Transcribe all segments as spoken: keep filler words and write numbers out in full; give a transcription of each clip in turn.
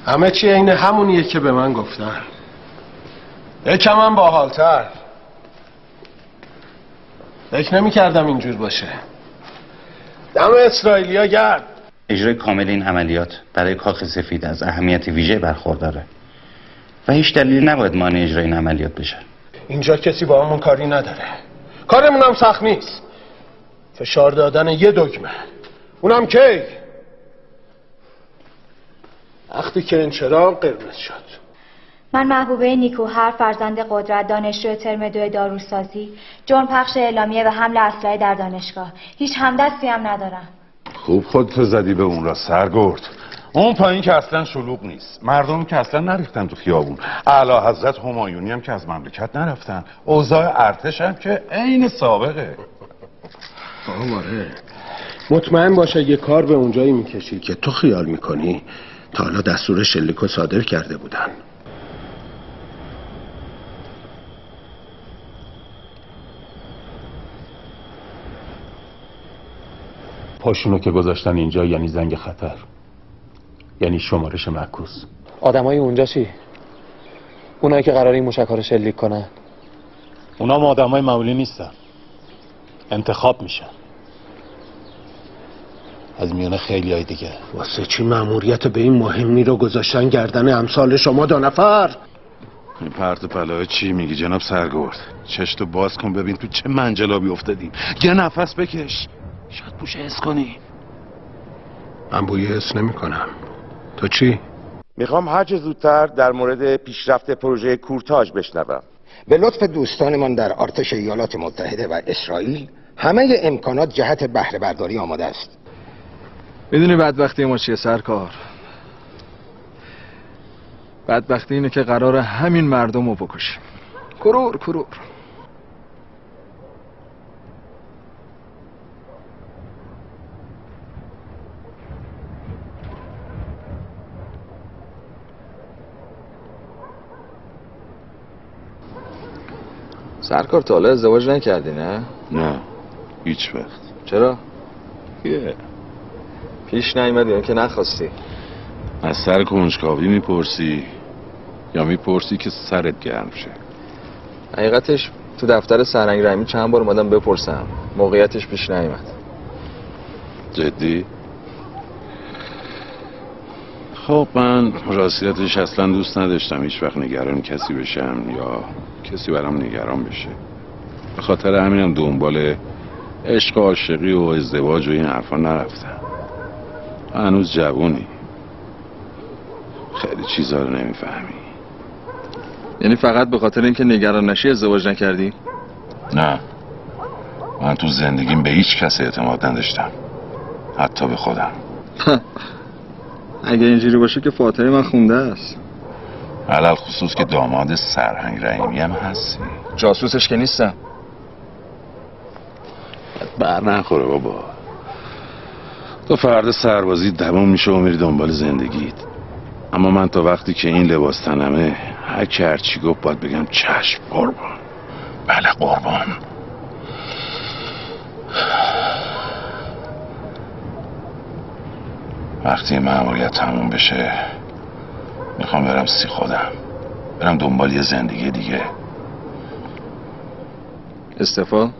همه چی عین همونیه که به من گفتن، یکم هم باحال‌تر. فکر نمی کردم اینجور باشه. دم اسرائیلیا گرد. اجرای کامل این عملیات برای کاخ سفید از اهمیت ویژه برخورداره و هیچ دلیلی نباید مانع اجرای این عملیات بشه. اینجا کسی با همون کاری نداره. کارمون هم سخت نیست. فشار دادن یه دکمه، اونم کی؟ وقتی که این چراغ قرمز شد. من محبوبه نیکوهر، فرزند قدرت، دانشجو ترم دو داروسازی، جرم پخش اعلامیه و حمل اسلحه در دانشگاه. هیچ همدستی هم ندارم. خوب خودتو زدی به اون را سرگرد. اون پایین که اصلا شلوغ نیست، مردم که اصلا نریختن تو خیابون، اعلی حضرت همایونی هم که از مملکت نرفتن، اوضاع ارتش هم که عین سابقه. آماره مطمئن باش اگه کار به اونجایی میکشی که تو خیال میکنی تا حالا دستور شلیکو صادر کرده بودن. پاشونو که گذاشتن اینجا یعنی زنگ خطر، یعنی شمارش معکوس. آدمای اونجا چی؟ اونایی که قراره این موشک‌ها رو شلیک کنن؟ اونا هم آدمای معمولی نیستن، انتخاب میشن از میونه خیلی های دیگه. واسه چی مأموریت به این مهمی رو گذاشتن گردن امثال شما دو نفر؟ این پرت پلاه چی میگی جناب سرگرد؟ چشتو باز کن ببین تو چه منجلابی افتادیم. یه نفس بکش، شاید بوش حس کنی. من بوی حس نمی کنم. تو چی؟ میخوام هر چه زودتر در مورد پیشرفت پروژه کورتاژ بشنوم. به لطف دوستانمان در ارتش ایالات متحده و اسرائیل همه امکانات جهت بهره برداری آماده است. میدونی بدبختی ما چیه سرکار؟ بدبختی اینه که قرار همین مردم رو بکشیم. کرور کرور. سرکار تا حالا ازدواج نکردی نه؟ نه هیچ وقت. چرا؟ یه پیش نیومد یا که نخواستی؟ از سر کنجکاوی میپرسی یا میپرسی که سرت گرم شه؟ حقیقتش تو دفتر سرهنگ رحیمی چند بار اومدم بپرسم، موقعیتش پیش نیومد. جدی؟ خب من راستیتش اصلا دوست نداشتم هیچ وقت نگران کسی بشم یا کسی برام نگران بشه. به خاطر همینم دنبال عشق و عاشقی و ازدواج و این حرفا نرفتم. هنوز جوونی، خیلی چیزا رو نمیفهمی. یعنی فقط به خاطر اینکه نگران نشی ازدواج نکردی؟ نه، من تو زندگیم به هیچ کس اعتماد نداشتم، حتی به خودم. اگه اینجوری باشه که فاتحه من خونده است. علل خصوص که داماد سرهنگ رحیمی هم هستی. جاسوسش که نیستم. بر نخوره بابا، تو فرد سربازی دوام میشه و میری دنبال زندگیت. اما من تا وقتی که این لباس تنمه هر کی هرچی گفت باید بگم چشم قربان. بله قربان. وقتی مأموریت تموم بشه میخوام برم سی خودم، برم دنبال یه زندگی دیگه. استعفا؟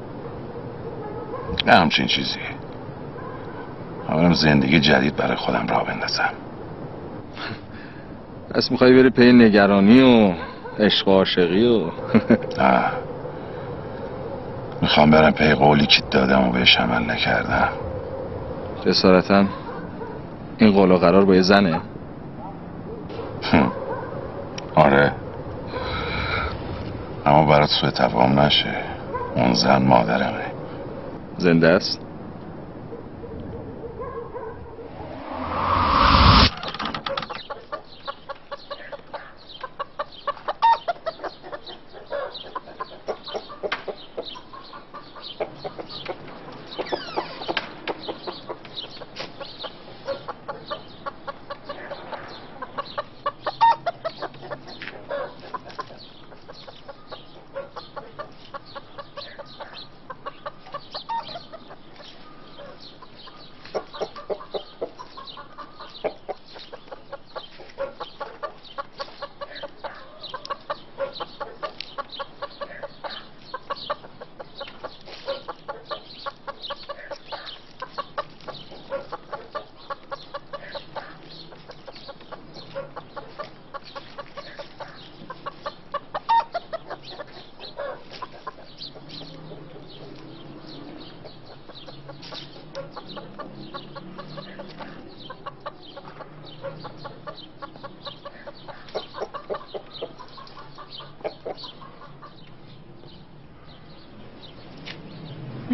نه همچین چیزی. برم زندگی جدید برای خودم راه بندازم. پس میخوای بری پی نگرانی و عشق و عاشقی و نه، میخوام برم پی قولی که دادم و بهش عمل نکردم. جسارتا این قول و قرار با یه زنه؟ آره، اما برات سوء تفاهم نشه، اون زن مادرمه. زنده است؟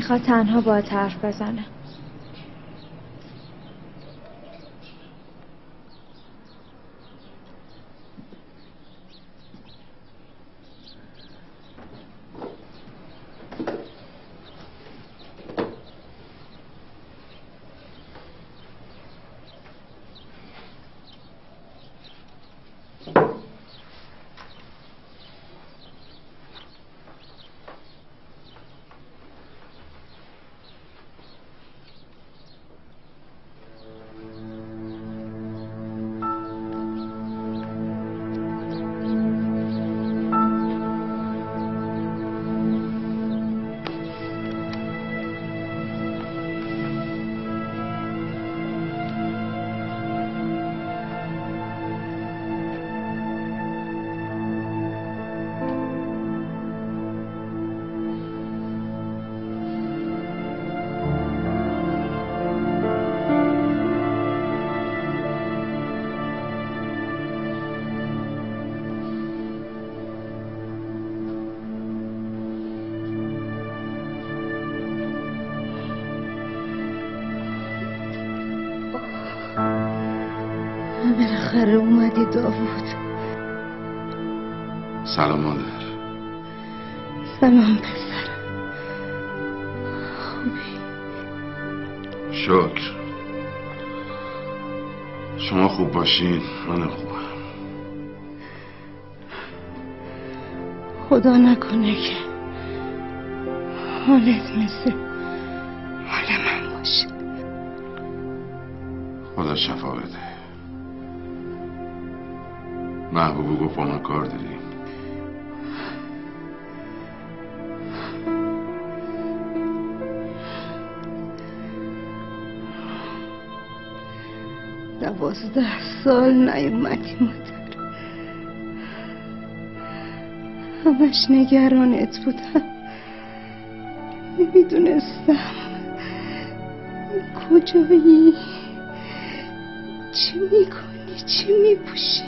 میخواد تنها باهات حرف بزنه. بالاخره اومدی داوود. سلام مادر. سلام پسر. خوبی؟ شکر. شما خوب باشین من خوبم. خدا نکنه که حالت مثل حال من باشه. خدا شفا بده. محبوب گفت با من کار داری. دوازده سال نیومدی مادر. همش نگرانت بودم. نمیدونستم کجایی، چی میکنی، چی میپوشی،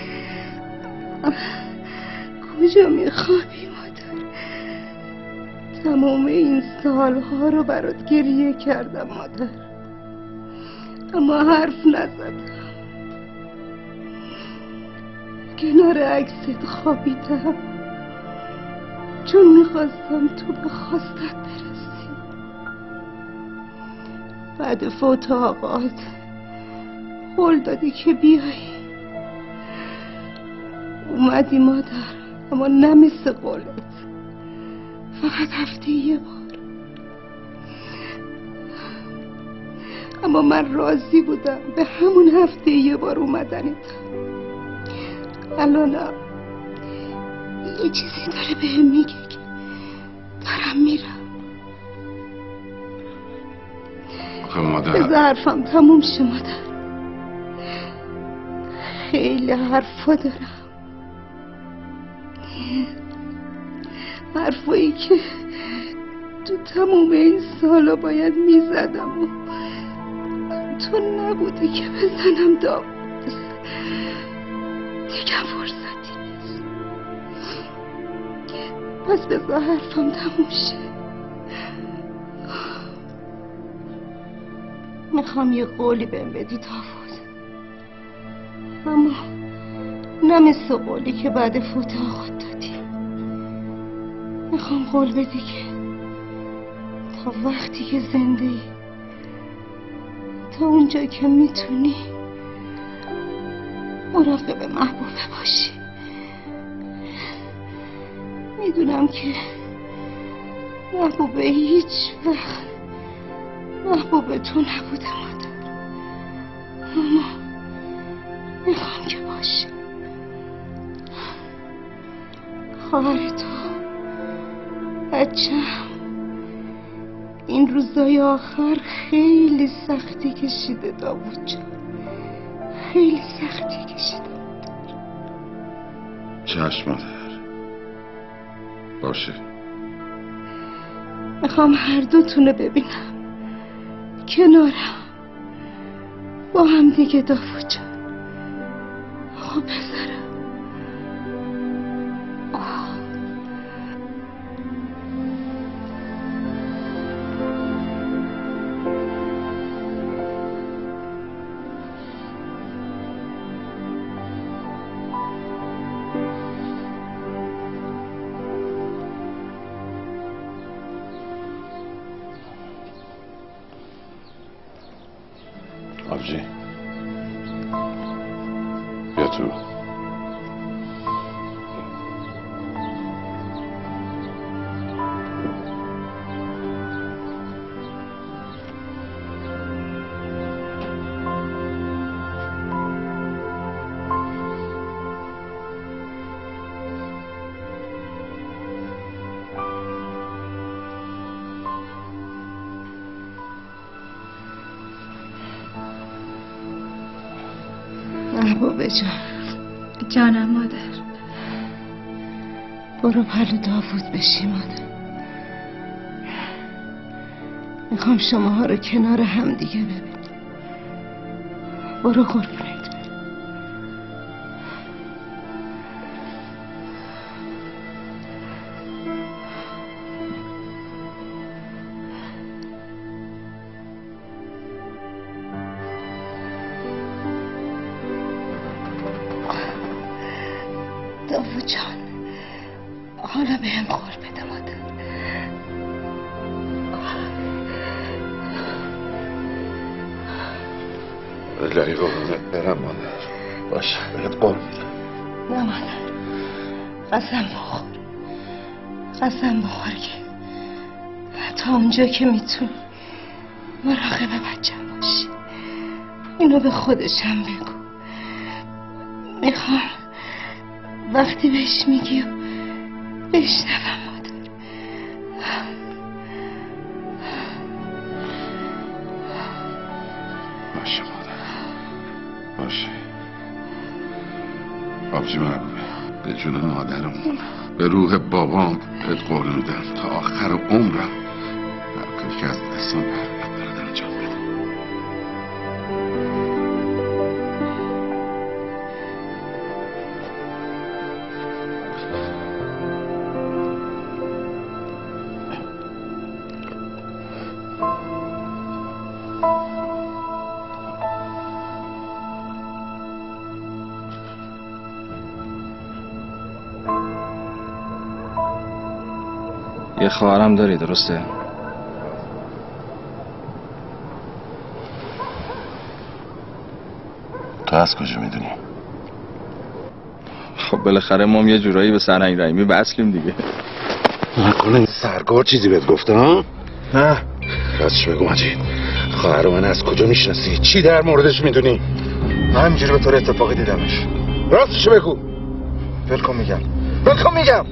کجا میخوابی مادر. تمام این سالها رو برات گریه کردم مادر، اما حرف نزدم. کنار عکست خوابیدم چون میخواستم تو به خواستت برسی. بعد فوت آقات قول دادی که بیایی، اومدی مادر، اما نه مثل قولت، فقط هفته یه بار. اما من راضی بودم به همون هفته یه بار اومدنت. الانم یه چیزی داره بهم میگه که دارم میرم. آخه مادر بذار حرفم تموم شه مادر. خیلی حرفا دارم، حرفایی که تو تموم این سالا باید میزدم و تو نبودی که بزنم. داوود دیگه فرصتی نیست. پس بذار حرفم تموم شه. میخوام یه قولی بهم بدی داوود، اما نه مثل قولی که بعد فوت آقات دادی. میخوام قول بدی که تا وقتی که زنده ای، تا اونجا که میتونی مراقب محبوبه باشی. میدونم که محبوبه هیچ وقت محبوب تو نبوده مادر، اما میخوام که باشی. خواهر تو بچه‌م این روزای آخر خیلی سختی کشیده داوود جان، خیلی سختی کشیده. چشم مادر، باشه. میخوام هر دوتونه ببینم کنارم با هم دیگه داوود جان. خب پسرم. آبجی بیا تو. محبوب جان. جانم مادر. برو پلو داوود بشی مادر. میخوام شماها رو کنار هم دیگه ببینم. برو قربونت. داوود جان حالا به هم قول بده مادر. الهی قربونت برم مادر. باشه بهت قول میدم. نه مادر قسم بخور. قسم بخور که تا اونجا که میتونی مراقب بچم باشی. اینو به خودشم بگو. میخوام وقتی بهش میگی و بشنوم مادر. باشه مادر باشه. آبجی محبوبه به جون مادرمون به روح بابام بهت قول میدم تا آخر عمرم هر کاری که از دستم برمیاد برات انجام بدم. یه خواهرم داری درسته؟ تو از کجا میدونی؟ خب بالاخره ما هم یه جورایی به سرهنگ رحیمی وصلیم دیگه. نکنه این سرگار چیزی بهت گفته ها؟ نه راستش بگو مجید، خواهر من از کجا میشناسی؟ چی در موردش میدونی؟ من همینجوری به طور اتفاقی دیدمش. راستش بگو. ولکن میگم ولکن میگم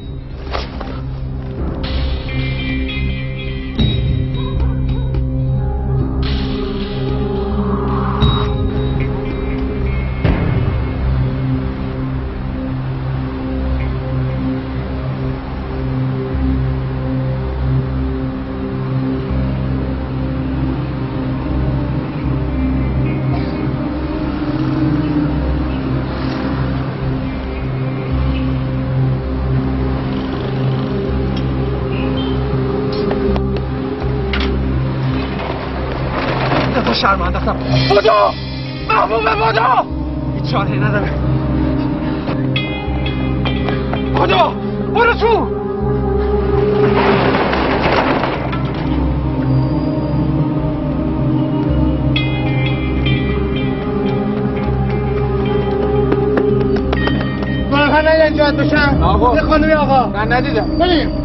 شرمنده هستم. بودو محبوبه بودو هیچ راهی نداره. بودو برو تو. من نه اینجا بشم آقا. یه خانمی آقا من ندیدم. بریم.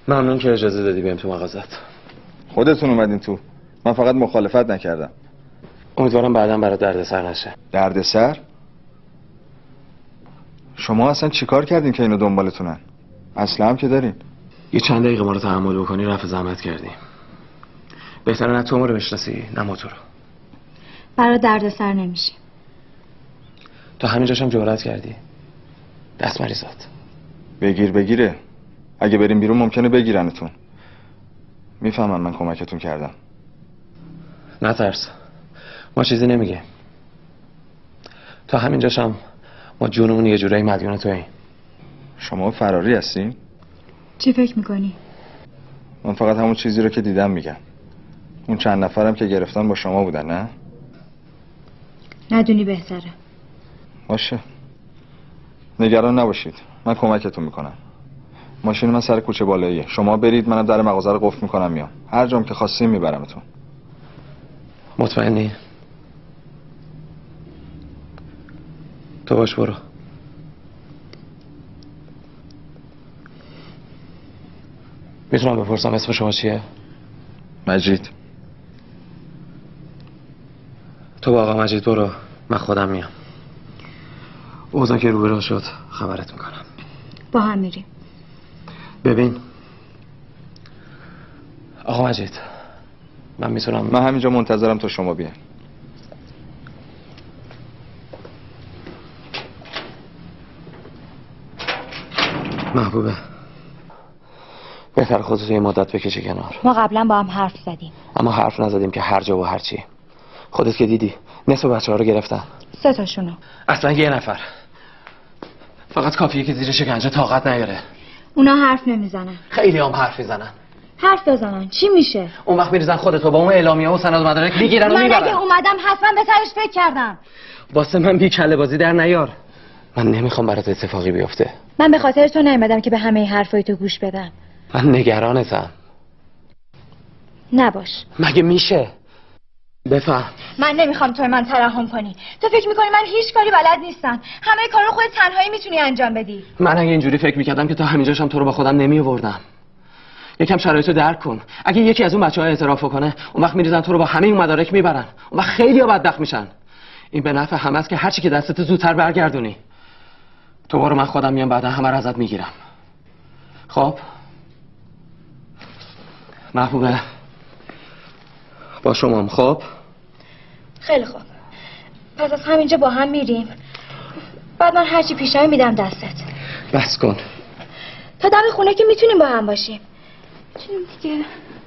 ممنون که اجازه دادی بریم تو مغازت. خودتون اومدین تو، من فقط مخالفت نکردم. امیدوارم بعداً برات دردسر نشه. دردسر؟ شما اصلا چیکار کردین که اینو دنبالتونن؟ اصلا هم که دارین. یه چند دقیقه ما رو تحمل بکنی، رفع زحمت کردیم. بهتره نه تو ما رو بشناسی نه ما تو رو. برای دردسر نمیشه. تو همینجاش هم جرأت کردی. دست مریضات. بگیر بگیره. اگه بریم بیرون ممکنه بگیرنتون. میفهمم من کمکتون کردم. نترس. ما چیزی نمیگه. تا همینجاش هم ما جونمون یه جورایی مدیون توییم. شما فراری هستین؟ چی فکر میکنی؟ من فقط همون چیزی رو که دیدم میگم. اون چند نفرم که گرفتن با شما بودن نه؟ ندونی بهتره. باشه. نگران نباشید. من کمکتون میکنم. ماشین من سر کوچه بالاییه. شما برید، منم در مغازه رو قفل میکنم میام. هر جام که خواستین میبرمتون. مطمئنی؟ تو باش برو. میتونم بپرسم اسم شما چیه؟ مجید. تو با آقا مجید برو، من خودم میام. اوضاع که روبرو شد خبرت میکنم. با هم میریم. ببین آقا مجید، من میتونم من همینجا منتظرم تا شما بیاین. محبوبه بهتر خودتو یه مدت بکشی کنار. ما قبلا با هم حرف زدیم. اما حرف نزدیم که هر جا و هر چی. خودت که دیدی نصف بچه ها رو گرفتن. سه تاشونو. اصلا یه نفر. فقط کافیه که زیر شکنجه طاقت نیاره. اونا حرف نمیزنن. خیلی هم حرف میزنن. حرف بزنن چی میشه؟ اون وقت میریزن خودتو با اون اعلامیه و سند مدارک میگیرن و میبرن. من اگه اومدم حتما به سرش فکر کردم. واسه من بی کله بازی در نیار. من نمیخوام برات اتفاقی بیفته. من به خاطر تو نیومدم که به همه حرفای تو گوش بدم. من نگرانتم. نباش. مگه میشه؟ بفهم. من نمیخوام تو من ترحم کنی. تو فکر میکنی من هیچ کاری بلد نیستم. همه کارا رو خودت تنهایی میتونی انجام بدی. من اگه اینجوری فکر میکردم که تا همینجاشم تو رو با خودم نمیآوردم. یکم شرایطو درک کن. اگه یکی از اون بچه‌ها اعتراف کنه، اون وقت میریزن تو رو با همه اون مدارک میبرن. اون وقت خیلی‌ها بدبخت میشن. این به نفع همه است که هر چی که دستت زودتر برگردونی. تو برو، من خودم میام بعدا همه رو ازت میگیرم. خب محبوبه با شما. خب خیلی خوب. پس از همینجا با هم میریم. بعد من هرچی پیشنهاد میدم دستت. بس کن. تا دم خونه که میتونیم با هم باشیم. چیم دیگه؟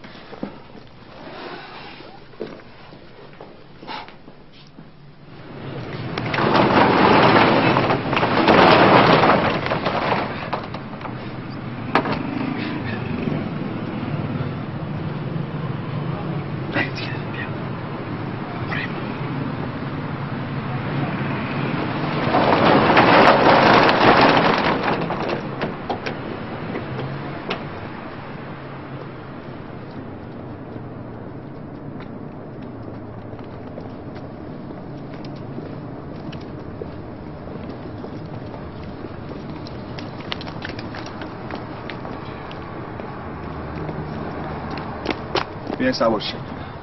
بیاین سوار شید.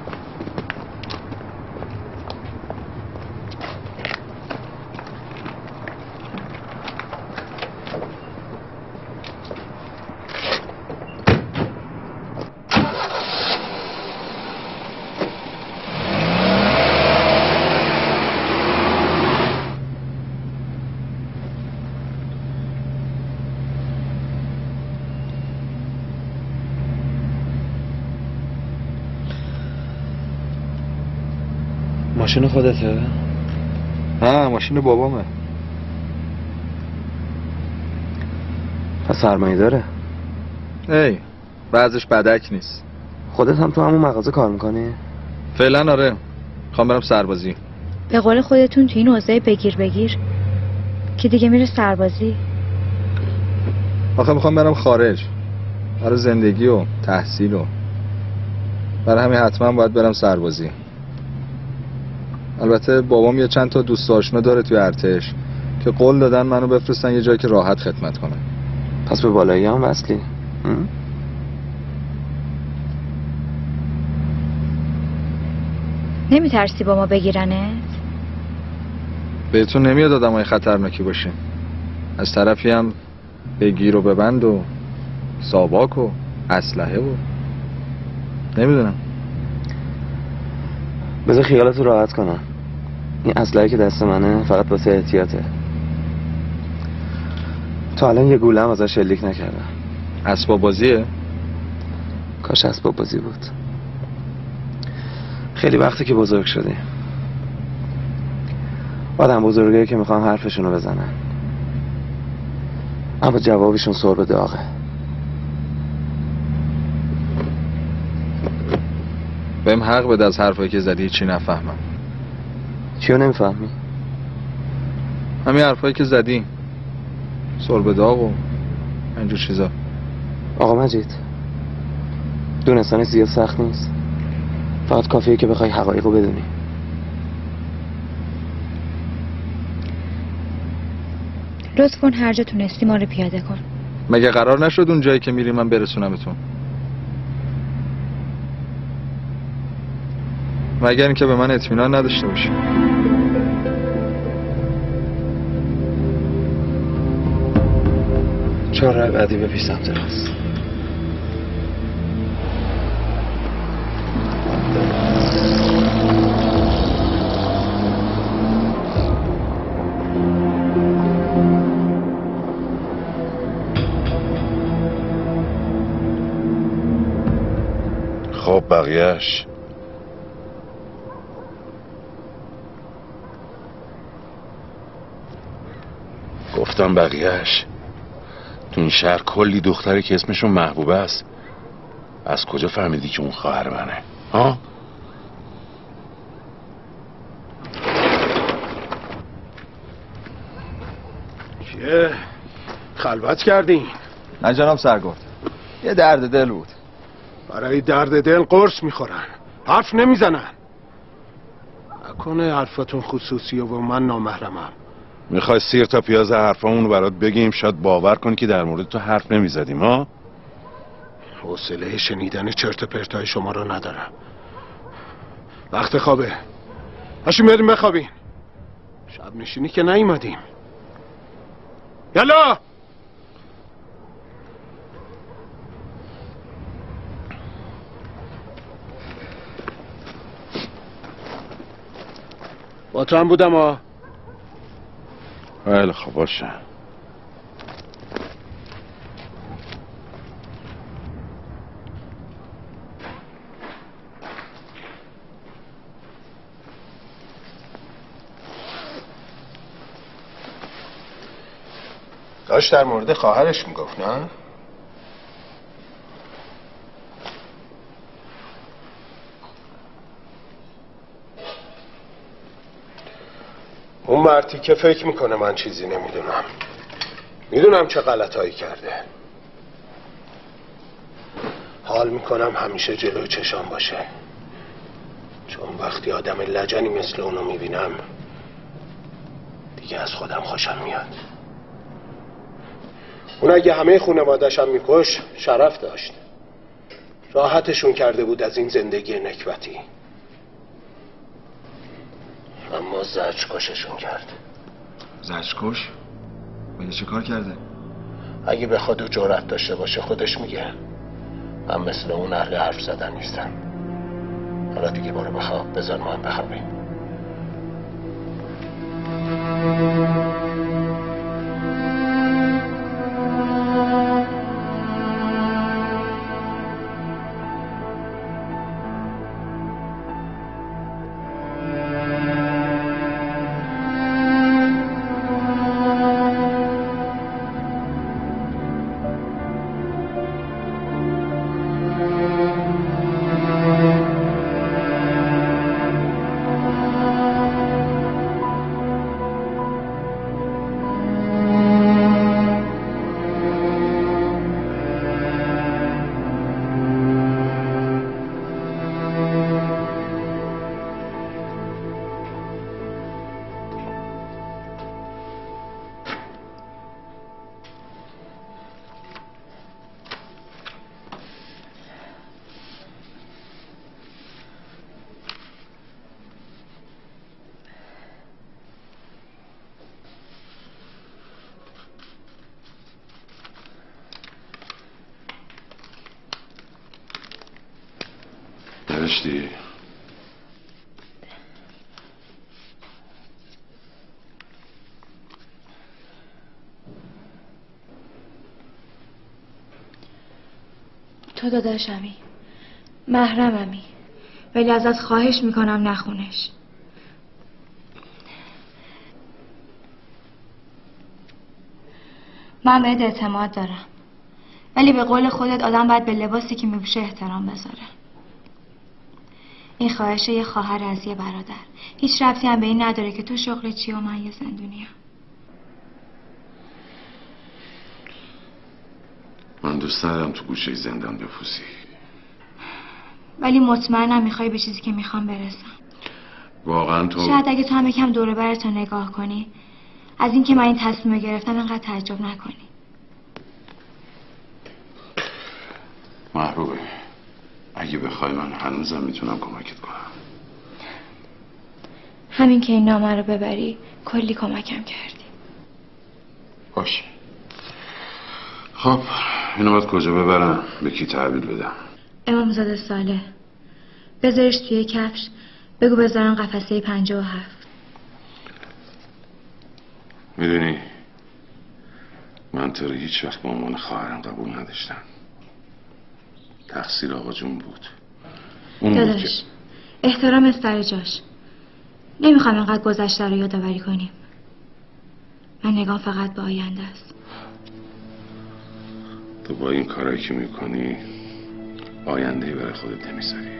ماشین خودته؟ نه ماشین بابامه. پس سرمایه داره؟ ای بعضش بدک نیست. خودت هم تو همون مغازه کار میکنی؟ فعلا آره. خوام برم سربازی. به قول خودتون تو این حوزه بگیر بگیر که دیگه میره سربازی. آخه میخوام برم خارج برای زندگی و تحصیل و برای همین حتما باید برم سربازی. البته بابام یه چند تا دوست آشنا داره توی ارتش که قول دادن منو بفرستن یه جایی که راحت خدمت کنم. پس به بالایی هم وصلی؟ نمیترسی با ما بگیرنت؟ بهتون نمیاد آدمای خطرناکی باشین. از طرفی هم بگیر و ببند و ساواک و اسلحه و نمیدونم. بذار خیالتو راحت کنم. این اسلحه که دست منه فقط واسه احتیاطه. تا الان یه گوله هم ازش شلیک نکردم. اسباب بازیه؟ کاش اسباب بازی بود. خیلی وقتی که بزرگ شدیم. آدم بزرگایی که میخوان حرفشونو بزنن اما جوابشون سر به داغه. بهم حق بده از حرفایی که زدی چی نفهمم. چیو نمیفهمی؟ همین حرفایی که زدی، سر به داغ و اینجور چیزا. آقا مجید، دونستانش زیاد سخت نیست. فقط کافیه که بخوای حقایقو بدونی. لطف کن هر جا تونستی ما رو پیاده کن. مگه قرار نشد اون جایی که میری من برسونمتون؟ مگر اینکه به من اطمینان نداشته باشی. چهار راه بعدی به پیش سمت راست. خب بقیهش گفتم بقیهش تو این شهر کلی دختری که اسمشون محبوبه است. از کجا فهمیدی که اون خواهر منه؟ ها؟ چیه؟ خلوت کردین؟ نه جناب سرگرد، یه درد دل بود. برای درد دل قرص میخورن، حرف نمیزنن. نکنه حرفتون خصوصیه و من نامحرمم. میخوای سیر تا پیاز حرفامونو برات بگیم شاید باور کنی که در مورد تو حرف نمیزدیم ها؟ حوصله شنیدن چرت پرتای شما رو ندارم. وقت خوابه، باشیم بریم بخوابین. شب نشینی که نیومدیم. یلا با تو هم بودم ها. خیلی خوب باشه. داشت در مورد خواهرش میگفت نه؟ اون مرتی که فکر میکنه من چیزی نمیدونم. میدونم چه غلطایی کرده. حال میکنم همیشه جلوی چشام باشه، چون وقتی آدم لجنی مثل اونو میبینم دیگه از خودم خوشم میاد. اون اگه همه خانواده‌شم میکش شرف داشت، راحتشون کرده بود از این زندگی نکبتی. اما زجرکششون کرد. زجرکش؟ مگه چه کار کرده؟ اگه بخواد و جرأت داشته باشه خودش میگه. من مثل اون اهل حرف زدن نیستم. حالا دیگه برو بخواب، بذار ما هم بخوابیم. برگشتی؟ تو داداشمی، محرممی، ولی ازت خواهش میکنم نخونش. من بهت اعتماد دارم، ولی به قول خودت آدم باید به لباسی که میپوشه احترام بذاره. این خواهشه یه خواهر از یه برادر، هیچ ربطی هم به این نداره که تو شغل چی و من یه زندونیم. من دوست ندارم تو گوشه زندان بپوسی، ولی مطمئنم میخوای به چیزی که میخوام برسم. واقعا تو شاید اگه تو هم یکم دور و برت رو نگاه کنی، از اینکه من این تصمیم گرفتم انقدر تعجب نکنی. محبوبه، اگه بخوای من هنوزم میتونم کمکت کنم. همین که این نامه رو ببری کلی کمکم کردی. باشه. خب اینو باید کجا ببرم؟ به کی تحویل بدم؟ امامزاده صالح. بذارش توی کفش، بگو بذارن قفسه پنجاه و هفت. میدونی من تو رو هیچ وقت به عنوان خواهرم قبول نداشتم. تقصیر آقا جون بود. اون داداش بود که... احترام سر جاش. نمیخوام اینقدر گذشته رو یادآوری کنیم. من نگام فقط به آینده است. تو با این کارایی که میکنی آینده برای خودت نمیذاری.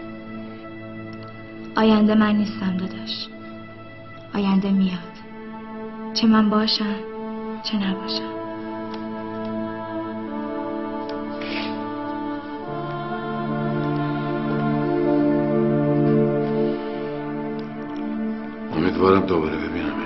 آینده من نیستم داداش. آینده میاد، چه من باشم چه نباشم. امیدوارم دوباره ببینمت.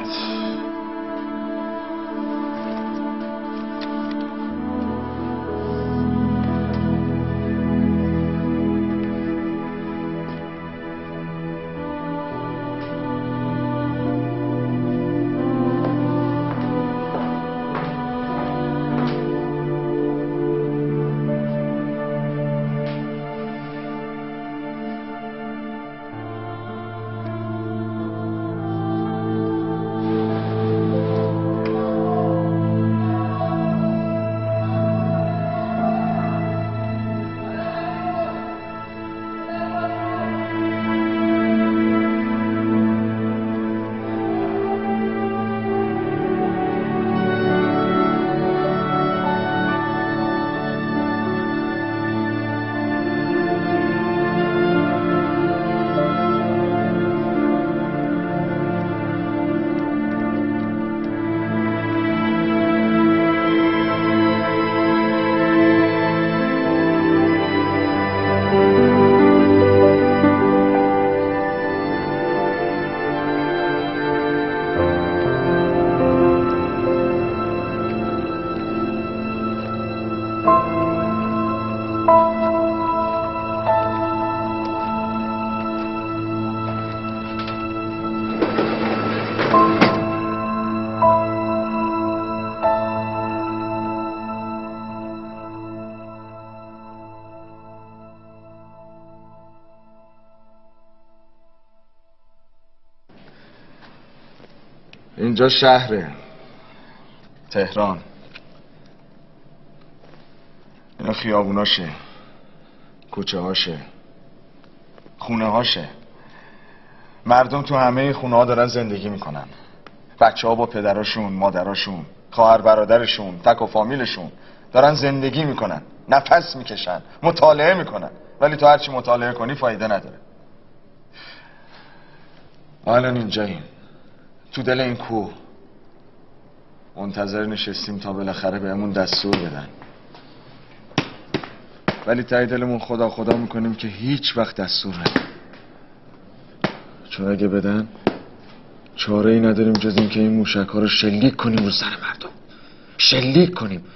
اینجا شهره، تهران. اینا خیابوناشه، کوچه هاشه، خونه هاشه. مردم تو همه خونه ها دارن زندگی میکنن. بچه ها با پدراشون، مادراشون، خواهر برادرشون، تک و فامیلشون دارن زندگی میکنن، نفس میکشن، مطالعه میکنن. ولی تو هرچی مطالعه کنی فایده نداره. الان اینجاییم، تو دل این کوه، منتظر نشستیم تا بالاخره بهمون دستور بدن. ولی ته دلمون خدا خدا میکنیم که هیچ وقت دستور ندن، چون اگه بدن چاره ای نداریم جز این که این موشک ها رو شلیک کنیم رو سر مردم. شلیک کنیم.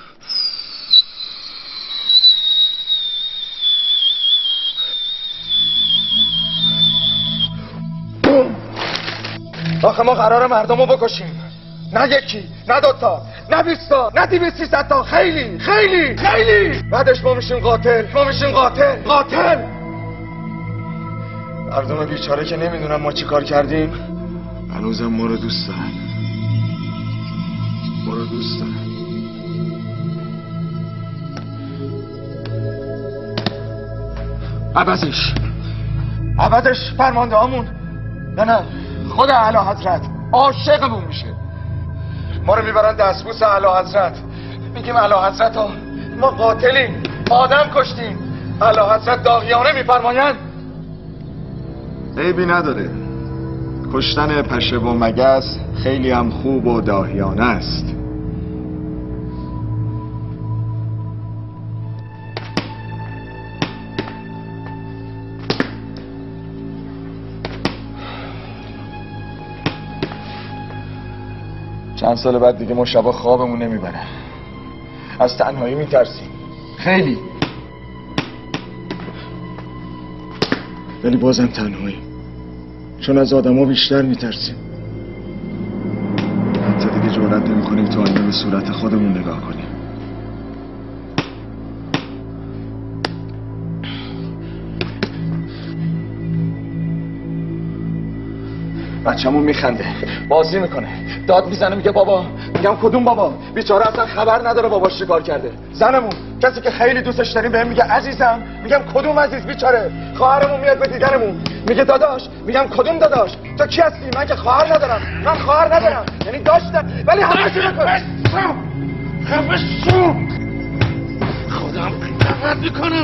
آخه ما قراره مردم رو بکشیم، نه یکی، نه دوتا، نه بیستا، نه دیویست سیصد تا. خیلی خیلی خیلی. بعدش ما میشیم قاتل، ما میشیم قاتل قاتل. مردم بیچاره که نمیدونن ما چی کار کردیم هنوزم ما رو دوست دارن، ما رو دوست دارن. عوضش عوضش فرمانده هامون نه نه خود اعلی حضرت عاشقمون میشه، ما رو میبرن دستبوس اعلی حضرت، میگیم اعلی حضرت ها ما قاتلیم، آدم کشتیم، اعلی حضرت داغیانه میفرمایند عیبی نداره، کشتن پشه و مگس خیلی هم خوب و داهیانه است. چند سال بعد دیگه ما شبا خوابمون نمیبره، از تنهایی میترسیم خیلی، ولی بازم تنهایی، چون از آدما بیشتر میترسیم. حتی دیگه جرئت نمیکنیم تو آینه به صورت خودمون نگاه کنیم. بچه‌مون میخنده، بازی میکنه، داد میزنه، میگه بابا. میگم کدوم بابا؟ بیچاره اصلا خبر نداره باباش چیکار کرده. زنمون کسی که خیلی دوستش داریم بهم میگه عزیزم، میگم کدوم عزیز بیچاره؟ خواهرمون میاد به دیدنمون میگه داداش، میگم کدوم داداش؟ تو کی هستی؟ من که خواهر ندارم، من خواهر ندارم، یعنی داشتم ولی همه‌شو نکنم. خفه شو، خودم دعوت میکنم.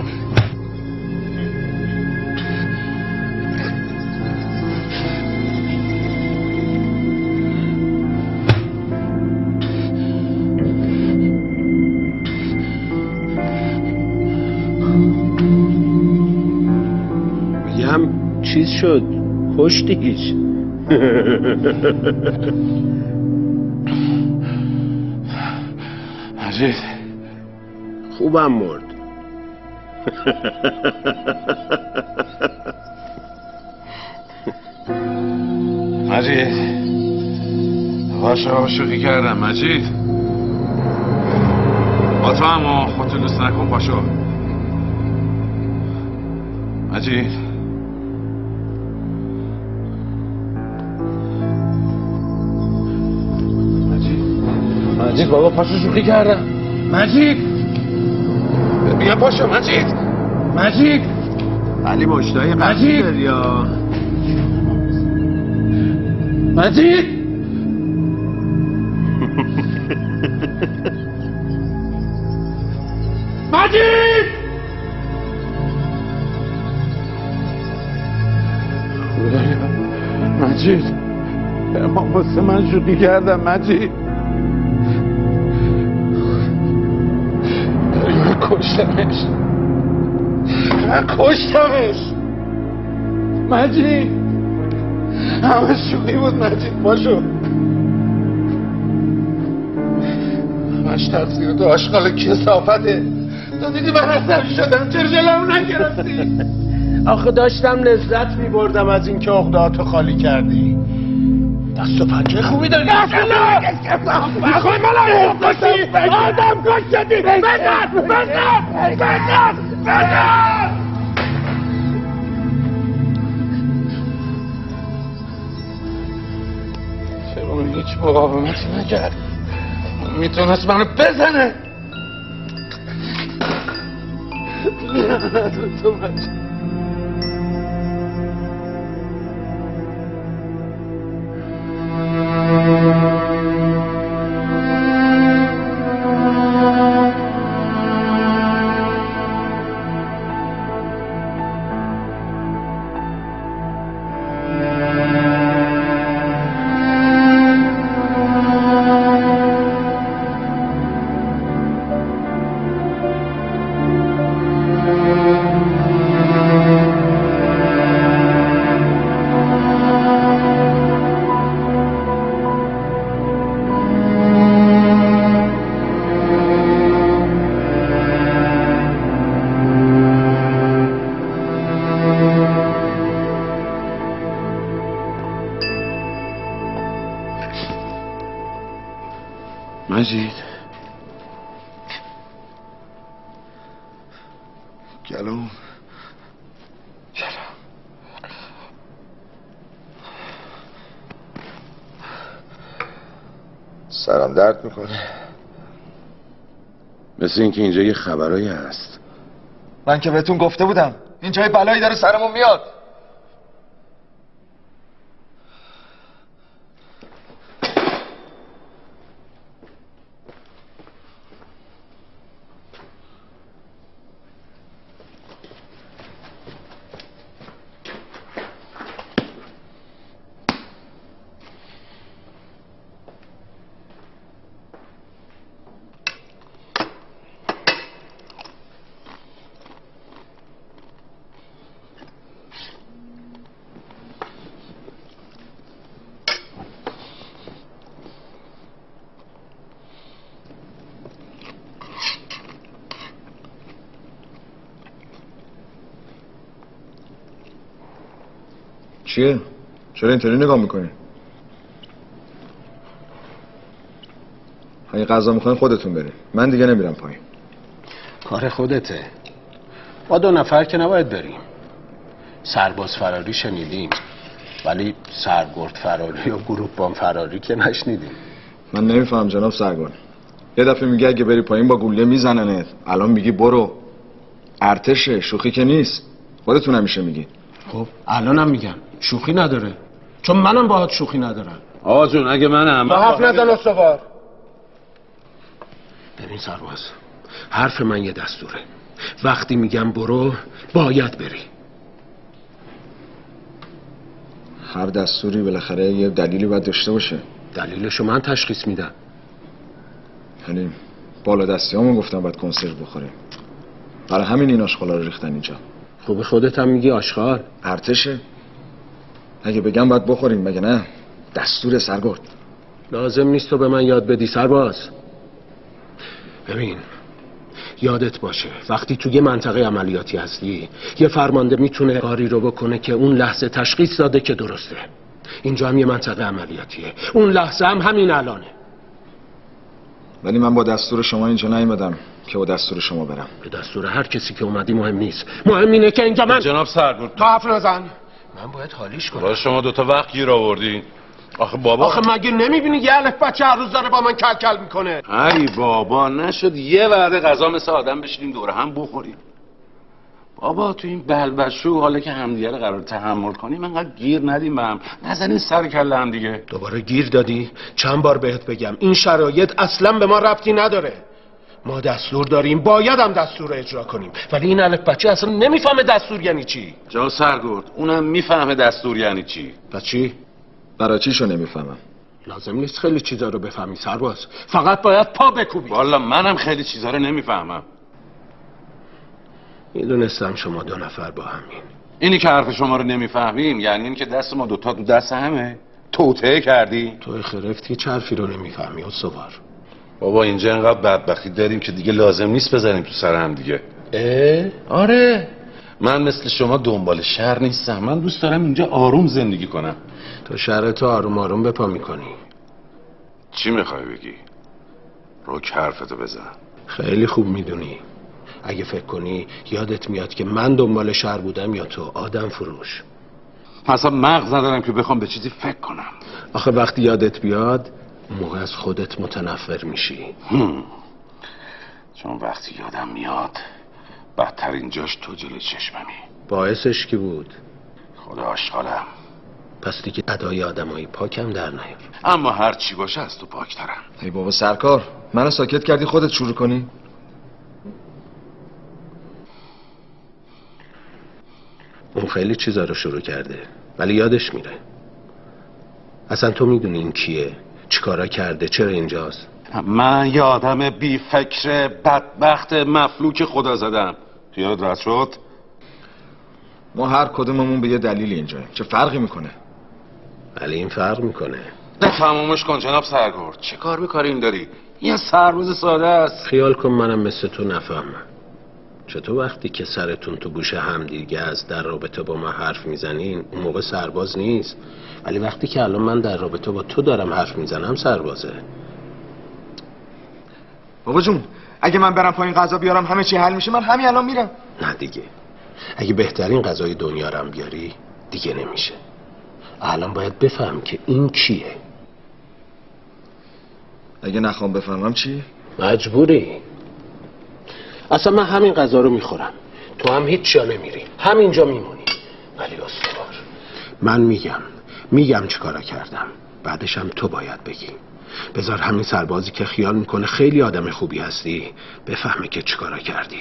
چیز شد کشتیش. مجید خوبم مرد. مجید باشا شوخی کردم مجید، با تو هم خودتو دوست نکن پاشو مجید. مجید بابا پاشو شوخی کردم مجید، بیا پاشو مجید. مجید علی مشتای قصدی داری یا مجید؟ مجید خدایا مجید، ما واسه من شوخی کردم مجید، کشتمش کشتمش مجید، همه شوخی بود مجید. باشو همش تقصیر تو آشغال کثافته، تو دیدی من عصبی شدم چرا جلومو نگرفتی؟ آخه داشتم لذت میبردم از اینکه عقده‌هاتو خالی کردی. دست و پنجه خوبی داری. بخوای من کشتی آدم کشتی. بزن بزن بزن بزن. چرا من هیچ مقاومتی نکرد؟ میتونست منو بزنه. نه تو مجید. مجید گلوم گلوم سرم درد میکنه. مثل اینکه اینجا یه خبرایی هست. من که بهتون گفته بودم اینجا یه بلایی داره سرمون میاد. چیه؟ چرا اینطوری نگاه میکنی؟ اگه غذا میخواین خودتون برید، من دیگه نمیرم پایین. کار خودته. با دو نفر که نباید بریم. سرباز فراری شنیدیم، ولی سرگرد فراری یا گروپبان فراری که نشنیدیم. من نمیفهم جناب سرگرد. یه دفعه میگه اگه بری پایین با گوله میزننت، الان میگی برو. ارتشه، شوخی که نیست. خودتون همیشه میگی. خب الانم میگم شوخی نداره، چون منم باهات شوخی ندارم. آقا جون اگه منم با حرف نزن استوار. ببین سرباز، حرف من یه دستوره. وقتی میگم برو باید بری. هر دستوری بالاخره یه دلیلی باید داشته باشه. دلیلشو من تشخیص میدم. یعنی بالا دستی همون گفتم باید کنسرو بخوریم، برای همین این آشغالا رو ریختن اینجا. خب خودت هم میگی آشغال. ارتشه. اگه بگم باید بخوریم مگه نه؟ دستور سرگرد. لازم نیست تو به من یاد بدی سرباز. ببین یادت باشه وقتی تو یه منطقه عملیاتی هستی یه فرمانده میتونه کاری رو بکنه که اون لحظه تشخیص داده که درسته. اینجا هم یه منطقه عملیاتیه، اون لحظه هم همین الانه. ولی من با دستور شما اینجا نیومدم که با دستور شما برم. به دستور هر کسی که اومدی مهم نیست، مهم اینه که اینجا من جناب سرگرد تا حرف نزن. من باید حالیش کنم. باید شما دوتا وقت گیر آوردین. آخه بابا آخه مگه نمیبینی یه الف بچه هر روز داره با من کل کل میکنه؟ ای بابا نشد یه وعده غذا مثل آدم بشینیم دوره هم بخوریم. بابا تو این بلبشو حالا که همدیگه رو قرار تحمل کنیم انقدر گیر ندیم به هم، نزنین سر کله هم دیگه. دوباره گیر دادی؟ چند بار بهت بگم این شرایط اصلا به ما ربطی نداره. ما دستور داریم، باید هم دستور رو اجرا کنیم، ولی این الف بچه اصلا نمیفهمه دستور یعنی چی. جا سرگرد اونم میفهمه دستور یعنی چی. پس چی؟ برای چیشو نمیفهمم. لازم نیست خیلی چیزا رو بفهمی سرباز، فقط باید پا بکوبی. والا منم خیلی چیزا رو نمیفهمم. میدونستم شما دو نفر با همین. اینی که حرف شما رو نمیفهمیم یعنی این که دست ما دوتا دو دست همه. توطئه کردی؟ توی خرفت که چرفی رو نمیفهمی استوار. بابا اینجا انقدر بدبختی داریم که دیگه لازم نیست بزنیم تو سر هم دیگه. اه؟ آره من مثل شما دنبال شر نیستم، من دوست دارم اینجا آروم زندگی کنم. تو شرطو آروم آروم بپا میکنی. چی میخوای بگی؟ روک حرفتو بزن. خیلی خوب میدونی. اگه فکر کنی یادت میاد که من دنبال شر بودم یا تو آدم فروش. اصلا مغز ندارم که بخوام به چیزی فکر کنم. آخه وقتی یادت بیاد اون موقع از خودت متنفر میشی. هم. چون وقتی یادم میاد بدترین جاش تو جلوی چشممی. باعثش کی بود؟ خدا آشغالم. پس دیگه ادای آدمایی پاکم در نیار. اما هر چی باشه از تو پاکترم. ای بابا سرکار منو ساکت کردی خودت شروع کنی؟ اون خیلی چیزا رو شروع کرده ولی یادش میره. اصلا تو میدونی این کیه؟ چیکارا کرده؟ چرا اینجاست؟ من یه آدم بی فکر بدبخت مفلوک خدا زدم. یاد رد شد؟ ما هر کدوممون به یه دلیل اینجاییم. چه فرقی میکنه؟ ولی این فرق میکنه. بفهمومش کن جناب سرگرد. چه کار به کار این داری؟ یه سرباز ساده است. خیال کن منم مثل تو نفهمم. چطور وقتی که سرتون تو گوش هم دیگه از در رابطه با ما حرف میزنین اون موقع سرباز نیست، ولی وقتی که الان من در رابطه با تو دارم حرف میزنم سربازه. بابا جون اگه من برم پایین غذا بیارم همه چی حل میشه، من همین الان میرم. نه دیگه اگه بهترین غذای دنیا رو بیاری دیگه نمیشه. الان باید بفهم که این کیه. اگه نخوام بفهمم چی؟ مجبوری. اصلا من همین غذا رو میخورم، تو هم هیچ جا نمیری، همینجا میمونی. ولی استوار، من میگم میگم چی کارا کردم، بعدش هم تو باید بگی. بذار همین سربازی که خیال میکنه خیلی آدم خوبی هستی بفهمه که چی کارا کردی.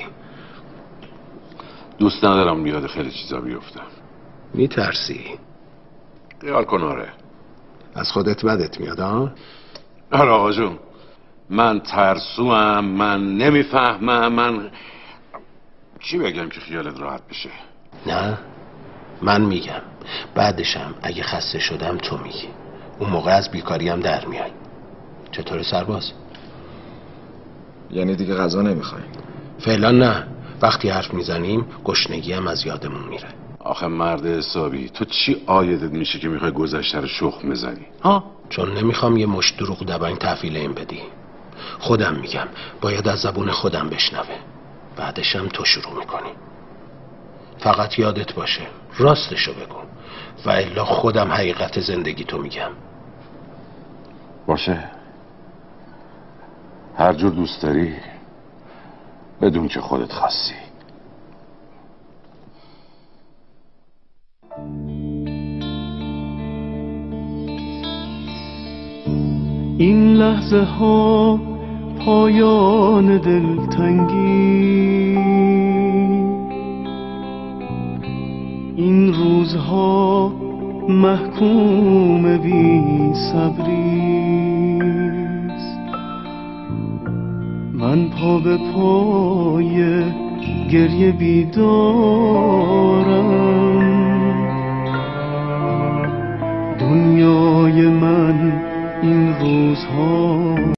دوست ندارم بیاد خیلی چیزا بیفتم. میترسی؟ خیال کن آره. از خودت بدت میاد ها؟ آره آقا جون، من ترسوام، من نمیفهمم، من چی بگم که خیالت راحت بشه؟ نه من میگم، بعدشم اگه خسته شدم تو میگی، اون موقع از بیکاریم در میای. چطور سرباز؟ یعنی دیگه غذا نمیخوایم؟ فعلا نه، وقتی حرف میزنیم گشنگی هم از یادمون میره. آخه مرد حسابی، تو چی آیدت میشه که میخوای گذشته رو شخم بزنی؟ ها؟ چون نمیخوام یه مشت دروغ دبنگ تحویل این بدی. خودم میگم باید از زبون خودم بشنوه، بعدشم تو شروع میکنی. فقط یادت باشه راستشو بگو و الا خودم حقیقت زندگی تو میگم. باشه، هر جور دوست داری، بدون که خودت خاصی. این لحظه ها پایان دلتنگی، این روزها محکوم بی صبریست. من پا به پای گریه بیدارم، دنیای من این روزها